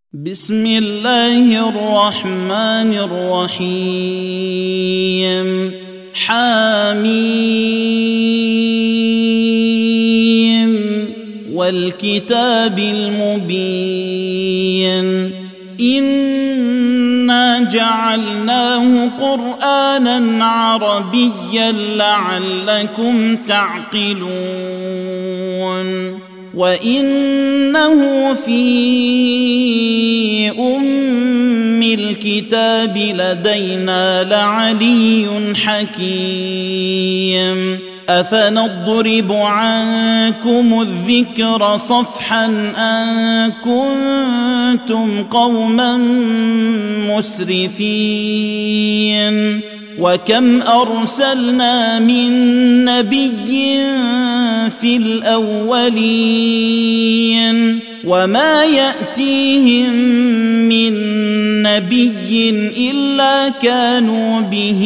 بسم الله الرحمن الرحيم حميم والكتاب المبين إنا جعلناه قرآنا عربيا لعلكم تعقلون وإنه في الكتاب لدينا لعلي حكيم أفنضرب عنكم الذكر صفحا أن كنتم قوما مسرفين وكم أرسلنا من نبي في الأولين وما يأتيهم من نبي إلا كانوا به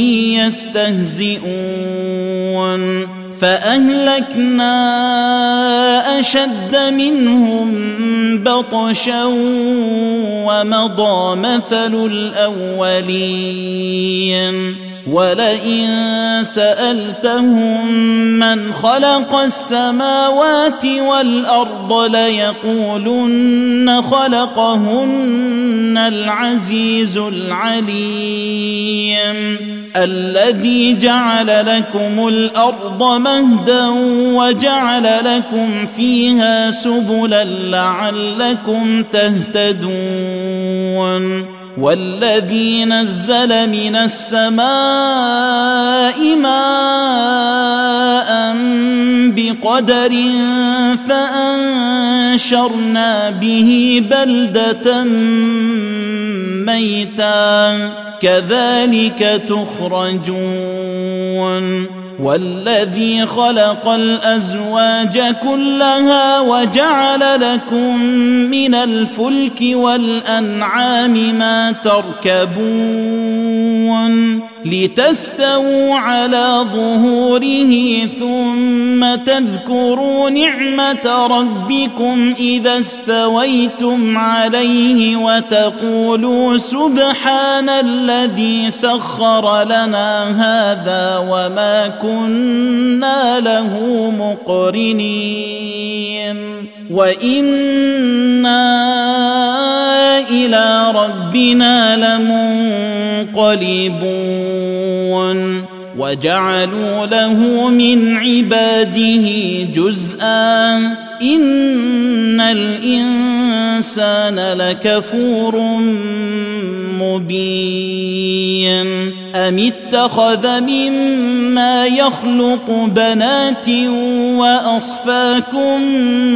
يستهزئون فأهلكنا أشد منهم بطشا ومضى مثل الأولين ولئن سألتهم من خلق السماوات والأرض ليقولن خلقهن العزيز العليم الذي جعل لكم الأرض مهدا وجعل لكم فيها سبلا لعلكم تهتدون والذي نزل من السماء ماء بقدر فأنشرنا به بلدة ميتا كذلك تخرجون والذي خلق الأزواج كلها وجعل لكم من الفلك والأنعام ما تركبون لتستووا على ظهوره ثم تذكروا نعمة ربكم إذا استويتم عليه وتقولوا سبحان الذي سخر لنا هذا وما كنا له مقرنين وإنا إلى ربنا لمنقلبون وجعلوا له من عباده جزءا إن الإنسان لكفور مبين أم اتخذ مما يخلق بنات وأصفاكم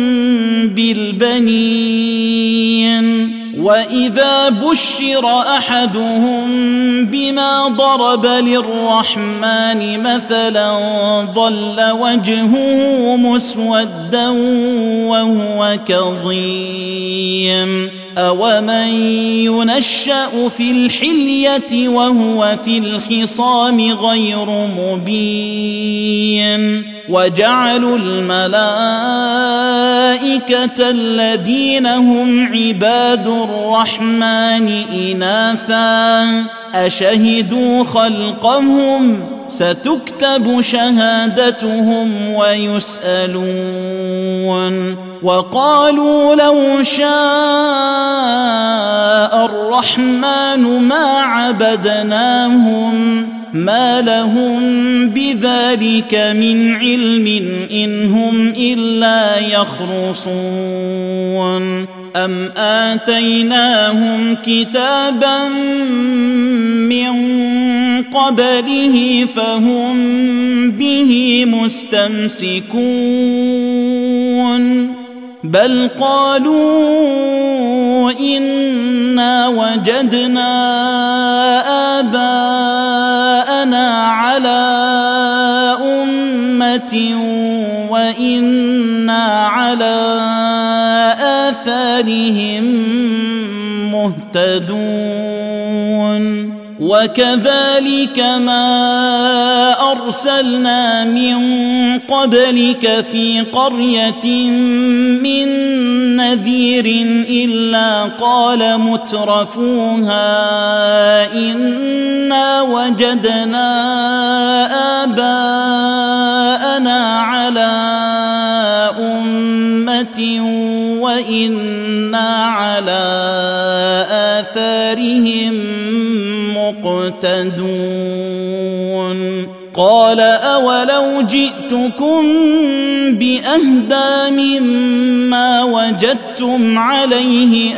بالبنين وإذا بشر أحدهم بما ضرب للرحمن مثلا ظل وجهه مسودا وهو كظيم أومن ينشأ في الحلية وهو في الخصام غير مبين وجعلوا الملائكة الذين هم عباد الرحمن إناثا أشهدوا خلقهم ستكتب شهادتهم ويسألون وقالوا لو شاء الرحمن ما عبدناهم ما لهم بذلك من علم إن هم إلا يخرصون أم آتيناهم كتابا من قبله فهم به مستمسكون بل قالوا إنا وجدنا آباءنا على أمة وإنا على آثارهم مهتدون وكذلك ما أرسلنا من قبلك في قرية من نذير إلا قال مترفوها إنا وجدنا آباءنا على أمة وإنا على آثارهم مقتدون قال أولو جئتكم بأهدى مما وجدتم عليه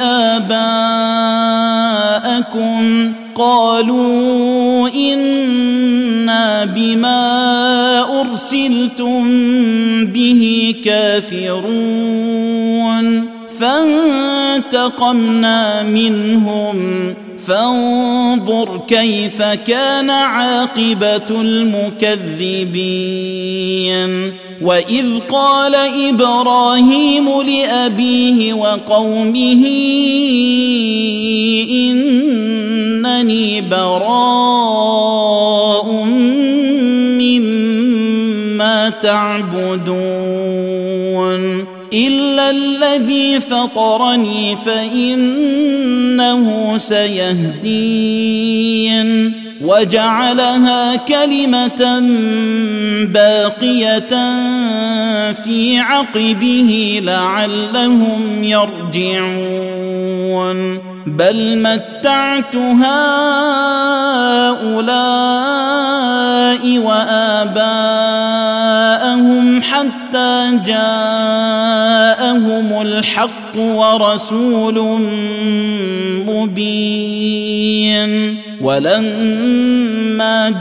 آباءكم قالوا إنا بما أرسلتم به كافرون فانتقمنا منهم فانظر كيف كان عاقبة المكذبين وإذ قال إبراهيم لأبيه وقومه إنني براء مما تعبدون إلا الذي فطرني فإنه سيهدين وجعلها كلمة باقية في عقبه لعلهم يرجعون بل متعت هؤلاء وآباءهم حتى جاءهم الحق ورسول مبين ولما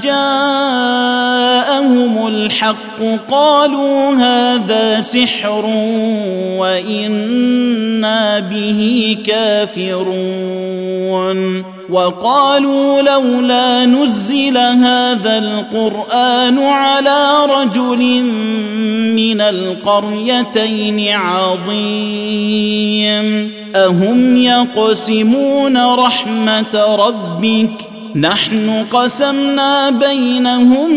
جاءهم الحق قالوا هذا سحر وإنا به كافرون وقالوا لولا نزل هذا القرآن على رجل من القريتين عظيم أهم يقسمون رحمة ربك نحن قسمنا بينهم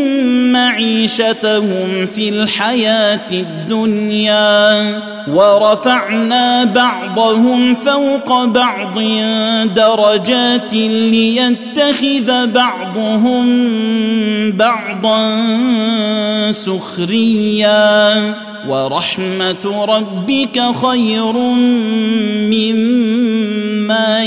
معيشتهم في الحياة الدنيا ورفعنا بعضهم فوق بعض درجات ليتخذ بعضهم بعضا سخريا ورحمة ربك خير مما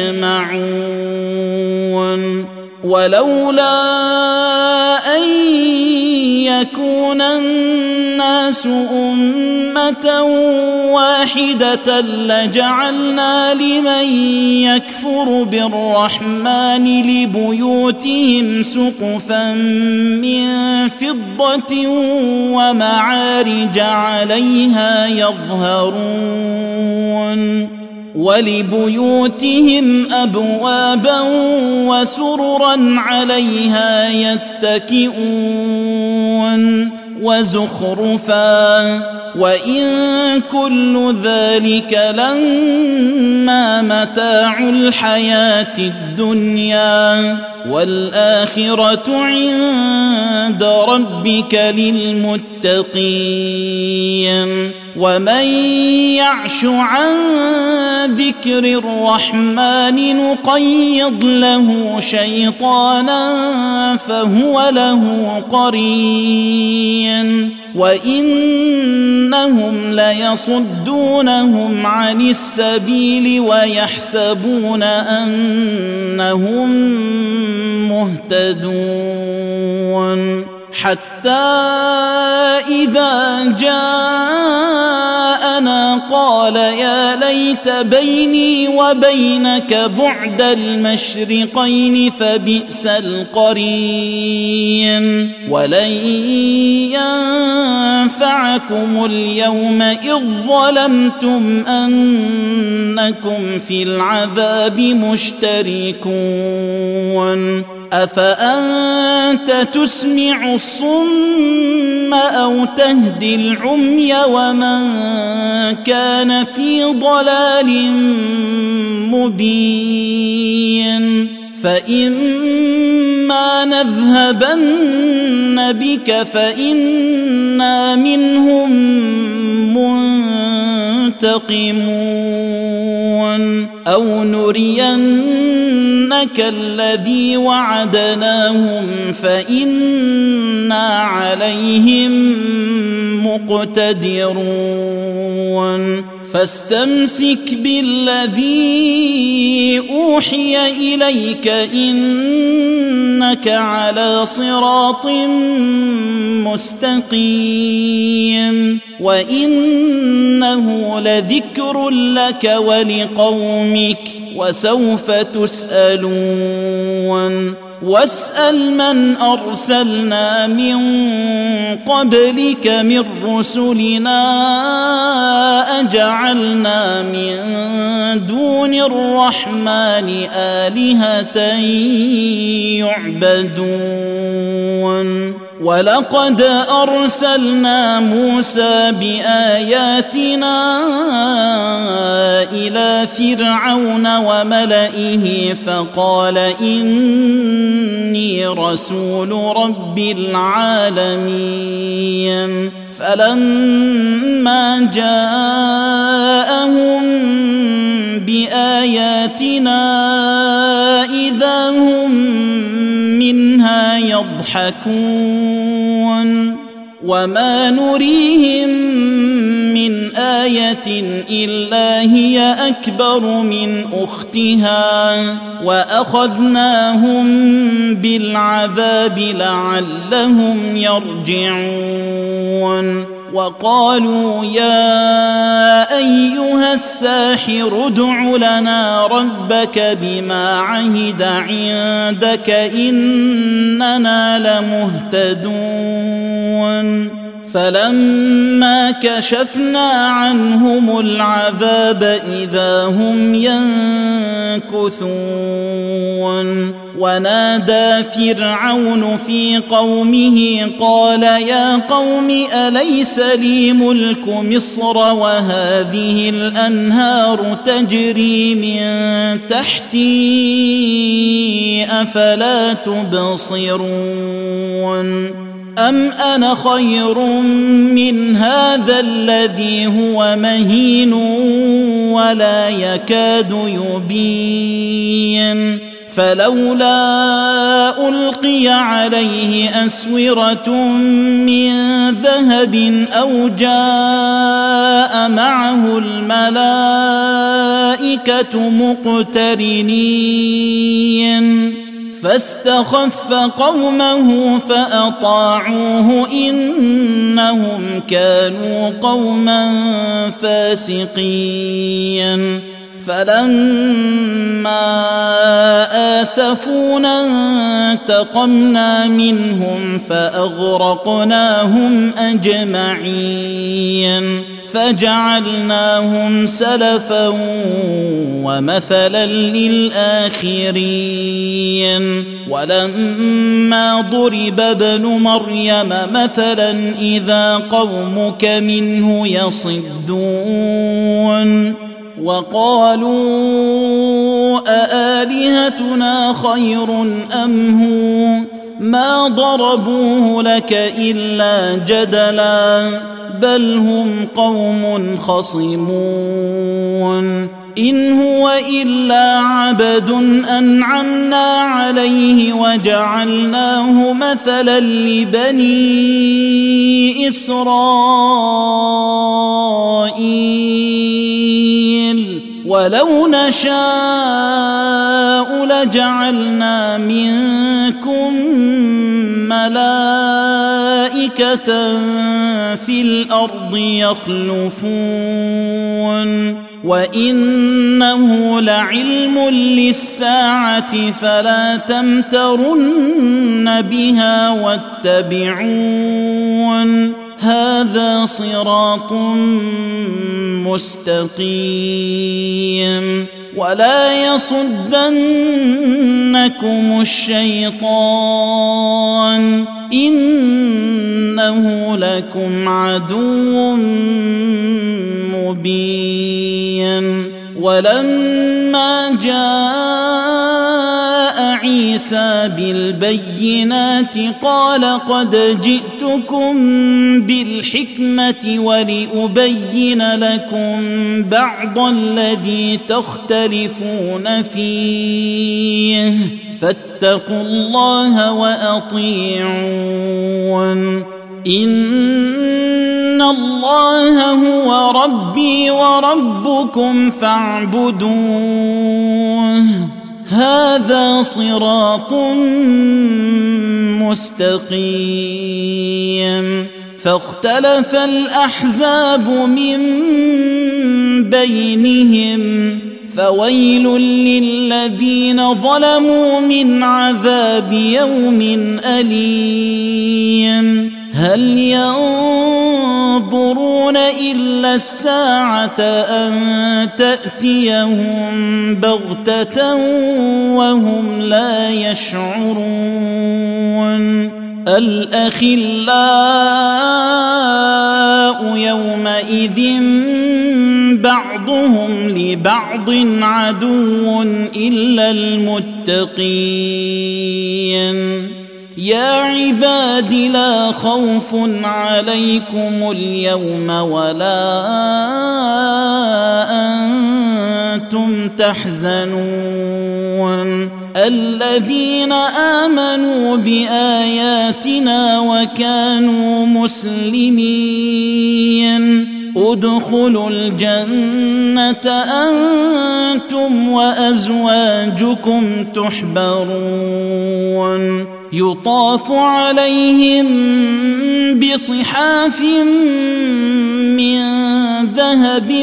يجمعون ولولا أن يكون الناس أمة واحدة لجعلنا لمن يكفر بالرحمن لبيوتهم سقفا من فضة ومعارج عليها يظهرون ولبيوتهم أبوابا وسررا عليها يتكئون وزخرفا وإن كل ذلك لما متاع الحياة الدنيا والآخرة عند ربك للمتقين ومن يعش عن ذكر الرحمن نقيض له شيطانا فهو له قرين وإنهم ليصدونهم عن السبيل ويحسبون أنهم مهتدون حتى إذا جاءنا قال يا ليت بيني وبينك بعد المشرقين فبئس القرين ولن ينفعكم اليوم إذ ظلمتم أنكم في العذاب مشتركون أفأنت تسمع الصم أو تهدي العمي ومن كان في ضلال مبين فإما نذهبن بك فإنا منهم منتقمون أو نرينك الذي وعدناهم فإنا عليهم مقتدرون فاستمسك بالذي أوحي إليك إنك على صراط مستقيم وإنه لذكر لك ولقومك وسوف تسألون واسأل من أرسلنا من قبلك من رسلنا أجعلنا من دون الرحمن آلهة يعبدون ولقد أرسلنا موسى بآياتنا إلى فرعون وملئه فقال إني رسول رب العالمين فلما جاءهم بآياتنا إذا هم منها يضحكون وما نريهم من آية إلا هي أكبر من أختها وأخذناهم بالعذاب لعلهم يرجعون وقالوا يا أيها الساحر ادع لنا ربك بما عهد عندك إننا لمهتدون فلما كشفنا عنهم العذاب إذا هم ينكثون ونادى فرعون في قومه قال يا قوم أليس لي ملك مصر وهذه الأنهار تجري من تحتي أفلا تبصرون أم أنا خير من هذا الذي هو مهين ولا يكاد يبين فلولا ألقي عليه أسورة من ذهب أو جاء معه الملائكة مقترنين فاستخف قومه فأطاعوه إنهم كانوا قوما فاسقين فلما آسفونا انتقمنا منهم فأغرقناهم أجمعين فجعلناهم سلفا ومثلا للآخرين ولما ضرب ابن مريم مثلا إذا قومك منه يصدون وقالوا أآلهتنا خير أم هو ما ضربوه لك إلا جدلا بل هم قوم خصمون إن هو إلا عبد أنعمنا عليه وجعلناه مثلا لبني إسرائيل ولو نشاء لجعلنا منكم ملائكة في الأرض يخلفون وإنه لعلم للساعة فلا تمترن بها واتبعون هذا صراط مستقيم ولا يصدنكم الشيطان إنه لكم عدو مبين ولما جاء عيسى بالبينات قال قد جئتكم بالحكمة ولأبين لكم بعض الذي تختلفون فيه فاتقوا الله وأطيعون إن الله هو ربي وربكم فاعبدوه هذا صراط مستقيم فاختلف الأحزاب من بينهم فويل للذين ظلموا من عذاب يوم أليم هل ينظرون إلا الساعة أن تأتيهم بغتة وهم لا يشعرون الأخلاء يومئذ بعضهم لبعض عدو إلا المتقين يا عباد لا خوف عليكم اليوم ولا أنتم تحزنون الذين آمنوا بآياتنا وكانوا مسلمين ادخلوا الجنة أنتم وأزواجكم تحبرون يطاف عليهم بصحاف من ذهب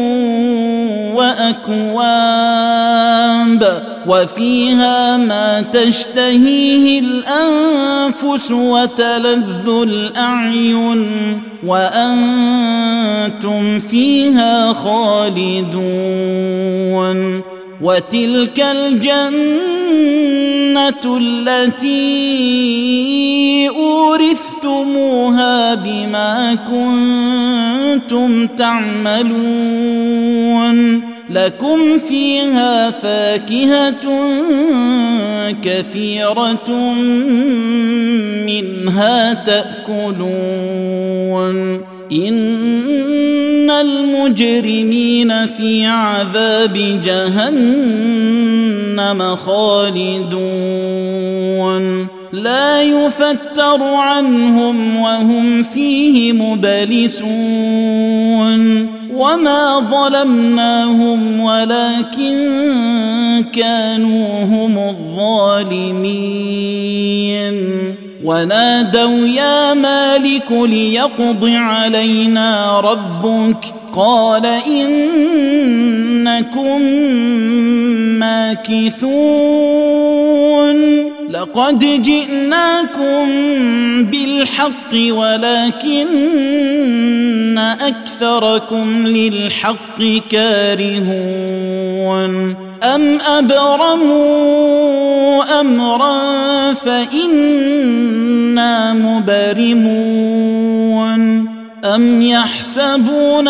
وأكواب وفيها ما تشتهيه الأنفس وتلذ الأعين وأنتم فيها خالدون وتلك الجنة التي أورثتموها بما كنتم تعملون لكم فيها فاكهة كثيرة منها تأكلون إن المجرمين في عذاب جهنم خالدون لا يفتر عنهم وهم فيه مبلسون وما ظلمناهم ولكن كانوا هم الظالمين ونادوا يا مالك ليقض علينا ربك قال إنكم ماكثون لقد جئناكم بالحق ولكن أكثركم للحق كارهون أم أبرموا أمرا فإنا مبرمون أم يحسبون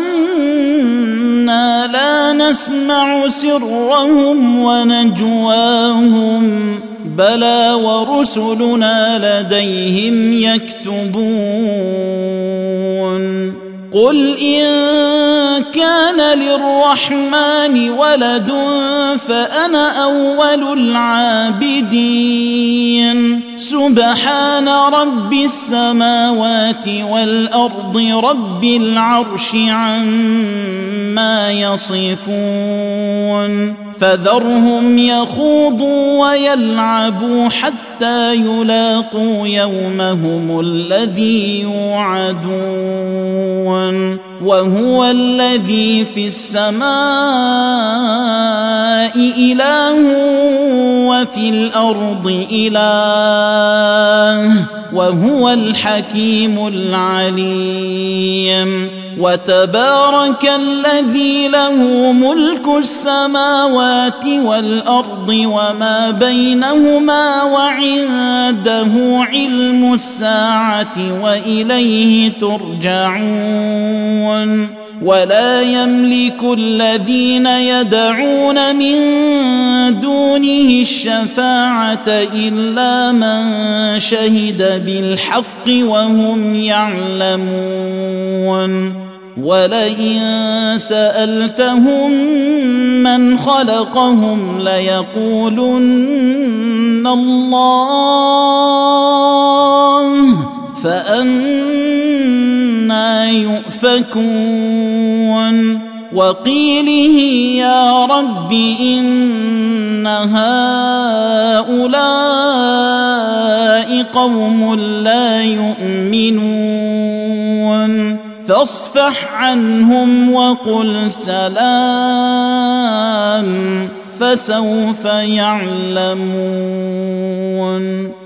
أنا لا نسمع سرهم ونجواهم بلى ورسلنا لديهم يكتبون قل إن كان للرحمن ولد فأنا أول العابدين سبحان رب السماوات والأرض رب العرش عما يصفون فذرهم يخوضوا ويلعبوا حتى يلاقوا يومهم الذي يوعدون وهو الذي في السماء إله وفي الأرض إله وهو الحكيم العليم وتبارك الذي له ملك السماوات والأرض وما بينهما وعنده علم الساعة وإليه ترجعون ولا يملك الذين يدعون من دونه الشفاعة إلا من شهد بالحق وهم يعلمون ولئن سألتهم من خلقهم ليقولن الله فأنى يؤفكون وقيله يا رب إن هؤلاء قوم لا يؤمنون فاصفح عنهم وقل سلام فسوف يعلمون